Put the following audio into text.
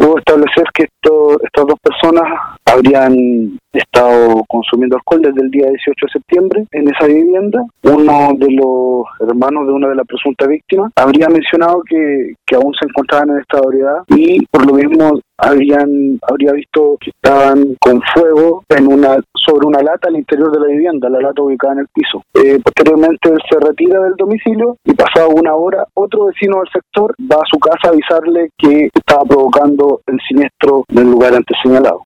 pudo establecer que estas dos personas habrían estado consumiendo alcohol desde el día 18 de septiembre en esa vivienda. Uno de los hermanos de una de las presuntas víctimas habría mencionado que aún se encontraban en esta ebriedad y por lo mismo habría visto que estaban con fuego sobre una lata al interior de la vivienda, la lata ubicada en el piso. Posteriormente él se retira del domicilio y pasada una hora otro vecino del sector va a su casa a avisarle que estaba provocando el siniestro en el lugar antes señalado.